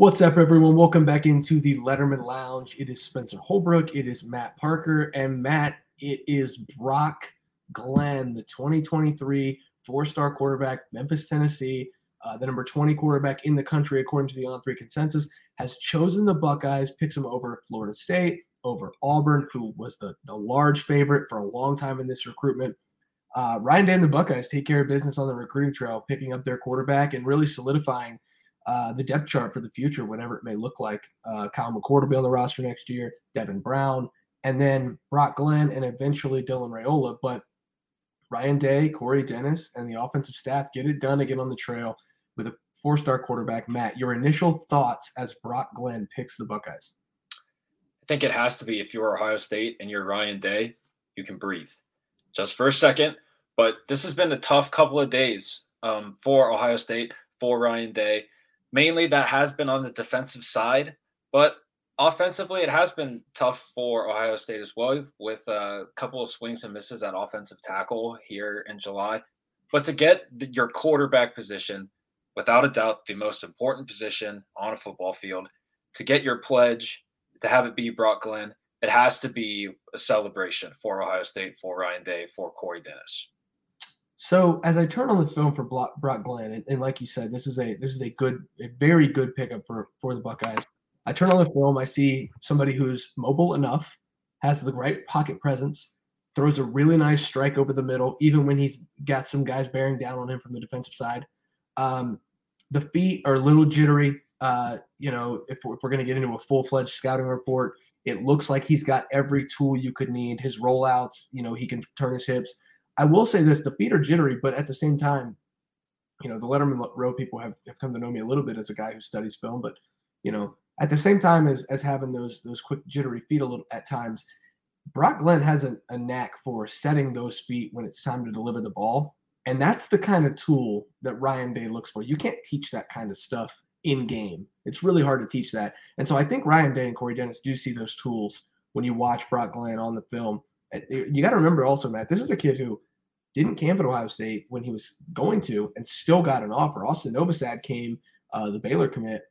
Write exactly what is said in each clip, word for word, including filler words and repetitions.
What's up, everyone? Welcome back into the Letterman Lounge. It is Spencer Holbrook. It is Matt Parker. And Matt, it is Brock Glenn, the twenty twenty-three four-star quarterback, Memphis, Tennessee, uh, the number twenty quarterback in the country, according to the On three consensus, has chosen the Buckeyes, picks them over Florida State, over Auburn, who was the, the large favorite for a long time in this recruitment. Uh, Ryan Day and the Buckeyes take care of business on the recruiting trail, picking up their quarterback and really solidifying uh, the depth chart for the future, whatever it may look like. Uh, Kyle McCord will be on the roster next year, Devin Brown, and then Brock Glenn, and eventually Dylan Raiola. But Ryan Day, Corey Dennis, and the offensive staff get it done again on the trail with a four-star quarterback. Matt, your initial thoughts as Brock Glenn picks the Buckeyes? I think it has to be, if you're Ohio State and you're Ryan Day, you can breathe just for a second. But this has been a tough couple of days um, for Ohio State, for Ryan Day. Mainly that has been on the defensive side, but offensively it has been tough for Ohio State as well, with a couple of swings and misses at offensive tackle here in July. But to get the, your quarterback position, without a doubt the most important position on a football field, to get your pledge, to have it be Brock Glenn, it has to be a celebration for Ohio State, for Ryan Day, for Corey Dennis. So as I turn on the film for Brock Glenn, and, and like you said, this is a this is a good, a very good pickup for for the Buckeyes. I turn on the film, I see somebody who's mobile enough, has the right pocket presence, throws a really nice strike over the middle, even when he's got some guys bearing down on him from the defensive side. Um, the feet are a little jittery. Uh, you know, if we're, if we're going to get into a full-fledged scouting report, it looks like he's got every tool you could need. His rollouts, you know, he can turn his hips. I will say this, the feet are jittery, but at the same time, you know, the Letterman Row people have, have come to know me a little bit as a guy who studies film, but, you know, at the same time as, as having those those quick jittery feet a little at times, Brock Glenn has a, a knack for setting those feet when it's time to deliver the ball. And that's the kind of tool that Ryan Day looks for. You can't teach that kind of stuff in game. It's really hard to teach that. And so I think Ryan Day and Corey Dennis do see those tools when you watch Brock Glenn on the film. You got to remember also, Matt, this is a kid who didn't camp at Ohio State when he was going to and still got an offer. Austin Novosad came, uh, the Baylor commit,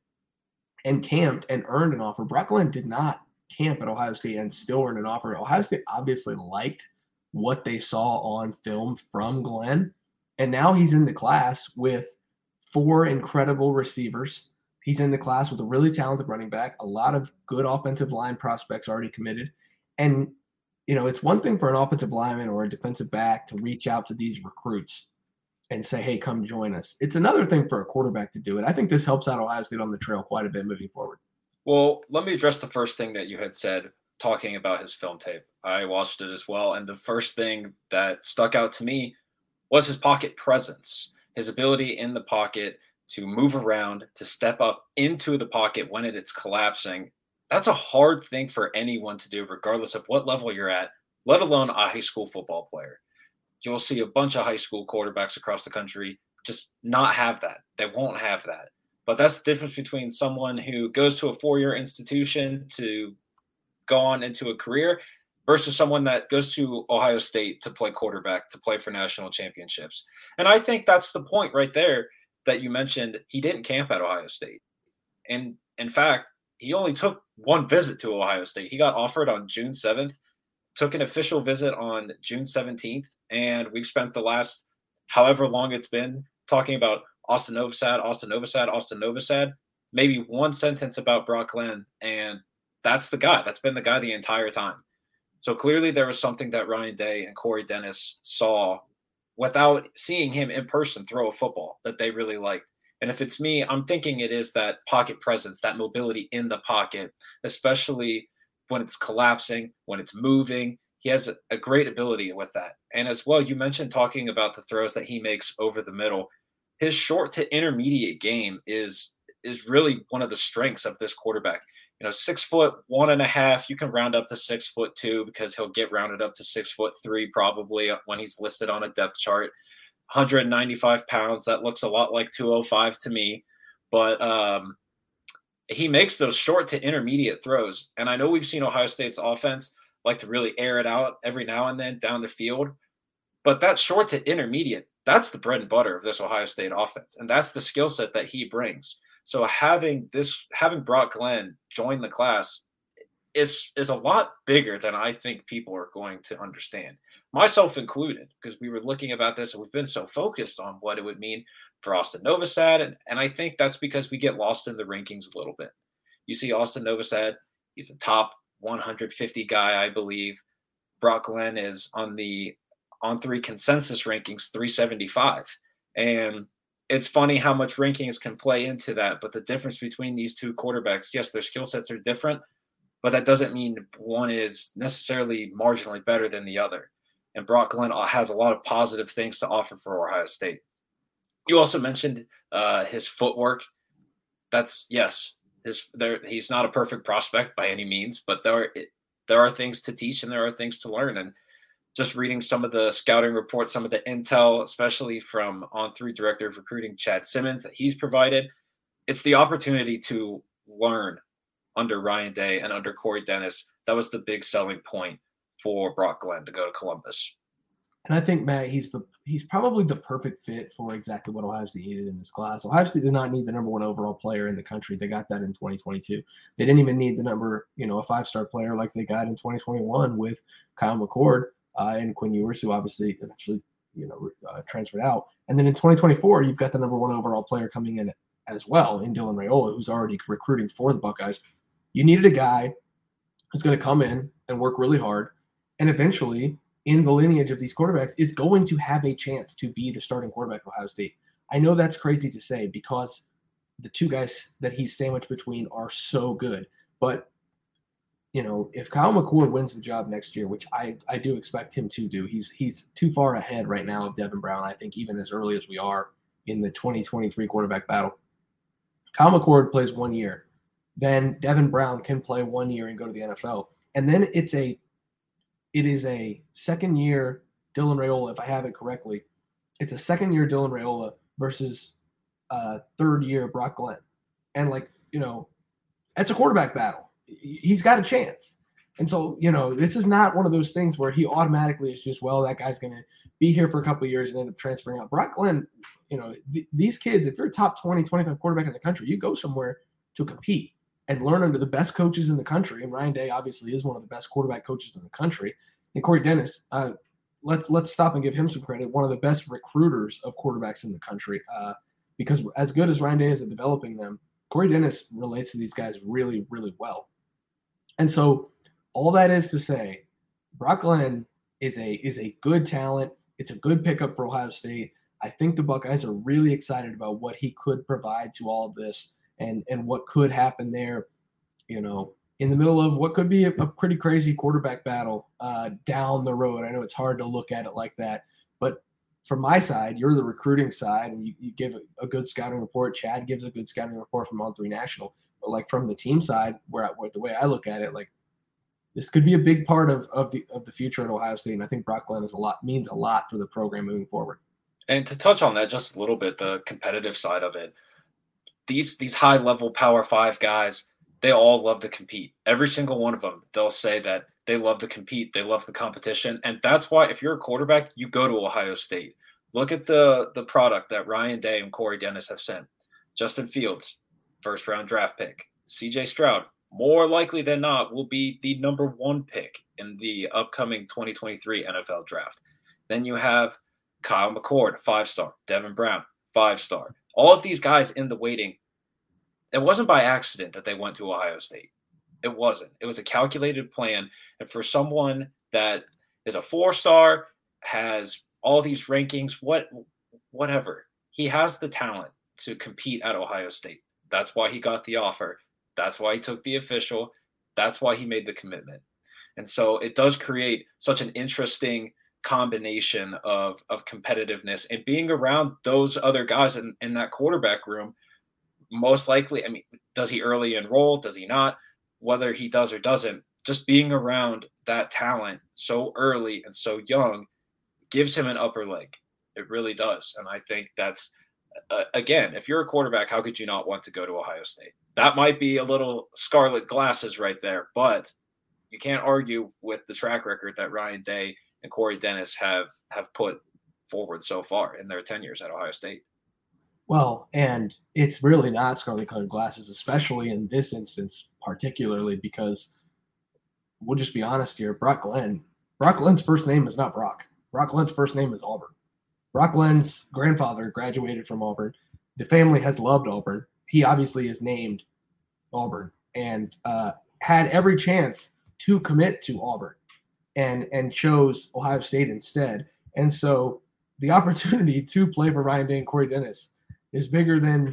and camped and earned an offer. Brock Glenn did not camp at Ohio State and still earned an offer. Ohio State obviously liked what they saw on film from Glenn, and now he's in the class with four incredible receivers. He's in the class with a really talented running back, a lot of good offensive line prospects already committed, and you know, it's one thing for an offensive lineman or a defensive back to reach out to these recruits and say, hey, come join us. It's another thing for a quarterback to do it. I think this helps out Ohio State on the trail quite a bit moving forward. Well, let me address the first thing that you had said, talking about his film tape. I watched it as well, and the first thing that stuck out to me was his pocket presence, his ability in the pocket to move around, to step up into the pocket when it is collapsing. That's a hard thing for anyone to do, regardless of what level you're at, let alone a high school football player. You'll see a bunch of high school quarterbacks across the country just not have that. They won't have that. But that's the difference between someone who goes to a four-year institution to go on into a career versus someone that goes to Ohio State to play quarterback, to play for national championships. And I think that's the point right there that you mentioned. He didn't camp at Ohio State. And in fact, he only took one visit to Ohio State. He got offered on June seventh, took an official visit on June seventeenth, and we've spent the last however long it's been talking about Austin Novosad, Austin Novosad, Austin Novosad, maybe one sentence about Brock Glenn, and that's the guy. That's been the guy the entire time. So clearly there was something that Ryan Day and Corey Dennis saw without seeing him in person throw a football that they really liked. And if it's me, I'm thinking it is that pocket presence, that mobility in the pocket, especially when it's collapsing, when it's moving. He has a, a great ability with that. And as well, you mentioned talking about the throws that he makes over the middle. His short to intermediate game is is really one of the strengths of this quarterback. You know, six foot one and a half, you can round up to six foot two because he'll get rounded up to six foot three probably when he's listed on a depth chart. one hundred ninety-five pounds. That looks a lot like two oh five to me, but um, he makes those short to intermediate throws. And I know we've seen Ohio State's offense like to really air it out every now and then down the field, but that short to intermediate, that's the bread and butter of this Ohio State offense. And that's the skill set that he brings. So having this, having Brock Glenn join the class is is a lot bigger than I think people are going to understand, myself included, because we were looking about this and we've been so focused on what it would mean for Austin Novosad, and and I think that's because we get lost in the rankings a little bit. You see Austin Novosad, he's a top one hundred fifty guy, I believe. Brock Glenn is on the on three consensus rankings three seventy-five, and it's funny how much rankings can play into that. But the difference between these two quarterbacks, yes, their skill sets are different, but that doesn't mean one is necessarily marginally better than the other. And Brock Glenn has a lot of positive things to offer for Ohio State. You also mentioned uh, his footwork. That's yes, his there. He's not a perfect prospect by any means, but there are, there are things to teach and there are things to learn. And just reading some of the scouting reports, some of the intel, especially from On three Director of Recruiting Chad Simmons that he's provided, it's the opportunity to learn under Ryan Day and under Corey Dennis. That was the big selling point for Brock Glenn to go to Columbus. And I think, Matt, he's the he's probably the perfect fit for exactly what Ohio State needed in this class. Ohio State did not need the number one overall player in the country. They got that in twenty twenty-two. They didn't even need the number, you know, a five-star player like they got in twenty twenty-one with Kyle McCord uh, and Quinn Ewers, who obviously eventually, you know, uh, transferred out. And then in twenty twenty-four, you've got the number one overall player coming in as well in Dylan Raiola, who's already recruiting for the Buckeyes. You needed a guy who's going to come in and work really hard, and eventually, in the lineage of these quarterbacks, is going to have a chance to be the starting quarterback of Ohio State. I know that's crazy to say because the two guys that he's sandwiched between are so good. But, you know, if Kyle McCord wins the job next year, which I, I do expect him to do, he's he's too far ahead right now of Devin Brown, I think, even as early as we are in the twenty twenty-three quarterback battle. Kyle McCord plays one year. Then Devin Brown can play one year and go to the N F L. And then it's a It is a second year Dylan Raiola, if I have it correctly. It's a second year Dylan Raiola versus uh, third year Brock Glenn. And, like, you know, it's a quarterback battle. He's got a chance. And so, you know, this is not one of those things where he automatically is just, well, that guy's going to be here for a couple of years and end up transferring out. Brock Glenn, you know, th- these kids, if you're a top twenty, twenty-five quarterback in the country, you go somewhere to compete and learn under the best coaches in the country. And Ryan Day obviously is one of the best quarterback coaches in the country. And Corey Dennis, uh, let's let's stop and give him some credit. One of the best recruiters of quarterbacks in the country. Uh, because as good as Ryan Day is at developing them, Corey Dennis relates to these guys really, really well. And so all that is to say, Brock Glenn is a is a good talent. It's a good pickup for Ohio State. I think the Buckeyes are really excited about what he could provide to all of this and, and what could happen there, you know, in the middle of what could be a, a pretty crazy quarterback battle uh, down the road. I know it's hard to look at it like that, but from my side, you're the recruiting side, and you, you give a, a good scouting report. Chad gives a good scouting report from On three National. But, like, from the team side, where, where the way I look at it, like, this could be a big part of, of the of the future at Ohio State, and I think Brock Glenn is a lot means a lot for the program moving forward. And to touch on that just a little bit, the competitive side of it, these these high level Power Five guys, they all love to compete. Every single one of them, they'll say that they love to compete, they love the competition, and that's why if you're a quarterback, you go to Ohio State. Look at the the product that Ryan Day and Corey Dennis have sent. Justin Fields, first round draft pick. C J Stroud, more likely than not, will be the number one pick in the upcoming twenty twenty-three N F L draft. Then you have Kyle McCord, five-star. Devin Brown, five-star. All of these guys in the waiting, it wasn't by accident that they went to Ohio State. It wasn't. It was a calculated plan. And for someone that is a four-star, has all these rankings, what, whatever, he has the talent to compete at Ohio State. That's why he got the offer. That's why he took the official. That's why he made the commitment. And so it does create such an interesting combination of, of competitiveness and being around those other guys in, in that quarterback room. Most likely, I mean, does he early enroll? Does he not? Whether he does or doesn't, just being around that talent so early and so young gives him an upper leg. It really does. And I think that's, uh, again, if you're a quarterback, how could you not want to go to Ohio State? That might be a little scarlet glasses right there, but you can't argue with the track record that Ryan Day and Corey Dennis have have put forward so far in their tenures at Ohio State. Well, and it's really not scarlet colored glasses, especially in this instance, particularly because we'll just be honest here. Brock Glenn, Brock Glenn's first name is not Brock. Brock Glenn's first name is Auburn. Brock Glenn's grandfather graduated from Auburn. The family has loved Auburn. He obviously is named Auburn and uh, had every chance to commit to Auburn and, and chose Ohio State instead. And so the opportunity to play for Ryan Day and Corey Dennis is bigger than,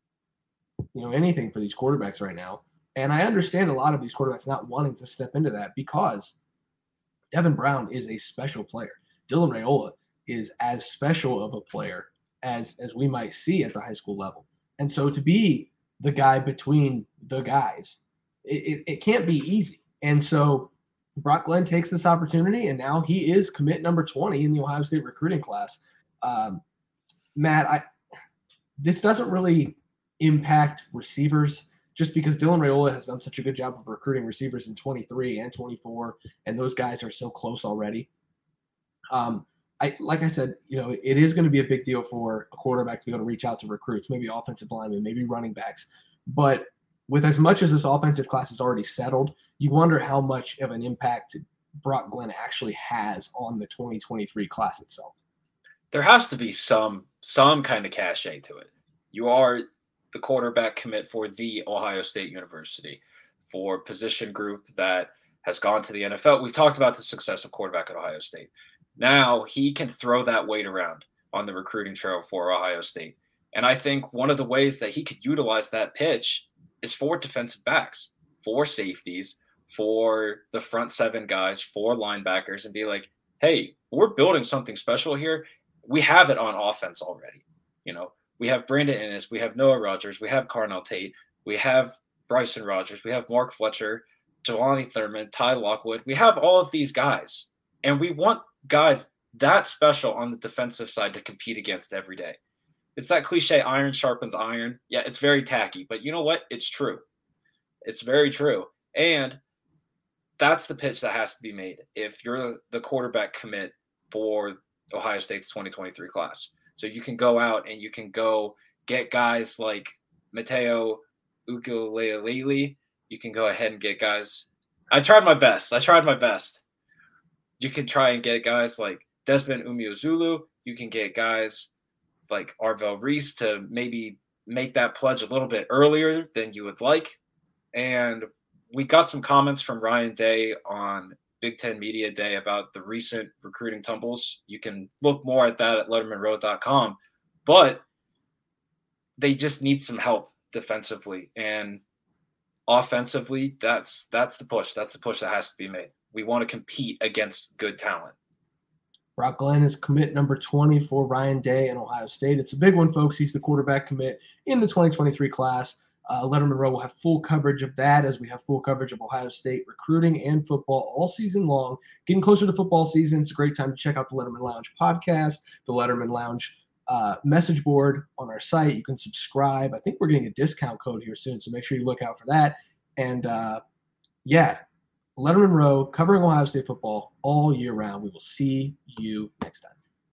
you know, anything for these quarterbacks right now. And I understand a lot of these quarterbacks not wanting to step into that because Devin Brown is a special player. Dylan Raiola is as special of a player as, as we might see at the high school level. And so to be the guy between the guys, it, it, it can't be easy. And so Brock Glenn takes this opportunity, and now he is commit number twenty in the Ohio State recruiting class. Um, Matt, I this doesn't really impact receivers just because Dylan Raiola has done such a good job of recruiting receivers in twenty-three and twenty-four, and those guys are so close already. Um, I like I said, you know, it is going to be a big deal for a quarterback to be able to reach out to recruits, maybe offensive linemen, maybe running backs. But with as much as this offensive class is already settled, you wonder how much of an impact Brock Glenn actually has on the twenty twenty-three class itself. There has to be some some kind of cachet to it. You are the quarterback commit for the Ohio State University, for position group that has gone to the N F L. We've talked about the success of quarterback at Ohio State. Now he can throw that weight around on the recruiting trail for Ohio State. And I think one of the ways that he could utilize that pitch is for defensive backs, for safeties, for the front seven guys, for linebackers, and be like, hey, we're building something special here. We have it on offense already. You know, we have Brandon Inniss, we have Noah Rogers, we have Carnell Tate, we have Bryson Rogers, we have Mark Fletcher, Jelani Thurman, Ty Lockwood. We have all of these guys, and we want guys that special on the defensive side to compete against every day. It's that cliche, iron sharpens iron. Yeah, it's very tacky, but you know what? It's true. It's very true. And that's the pitch that has to be made if you're the quarterback commit for Ohio State's twenty twenty-three class. So you can go out and you can go get guys like Mateo Ukulele. You can go ahead and get guys. I tried my best. I tried my best. You can try and get guys like Desmond Umeozulu. You can get guys like Arvell Reese to maybe make that pledge a little bit earlier than you would like. And we got some comments from Ryan Day on Big Ten Media Day about the recent recruiting tumbles. You can look more at that at letterman row dot com. But they just need some help defensively. And offensively, that's that's the push. That's the push that has to be made. We want to compete against good talent. Brock Glenn is commit number twenty for Ryan Day and Ohio State. It's a big one, folks. He's the quarterback commit in the twenty twenty-three class. Uh, Letterman Row will have full coverage of that as we have full coverage of Ohio State recruiting and football all season long. Getting closer to football season, it's a great time to check out the Letterman Lounge podcast, the Letterman Lounge uh, message board on our site. You can subscribe. I think we're getting a discount code here soon, so make sure you look out for that. And, uh, yeah, Letterman Row covering Ohio State football all year round. We will see you next time.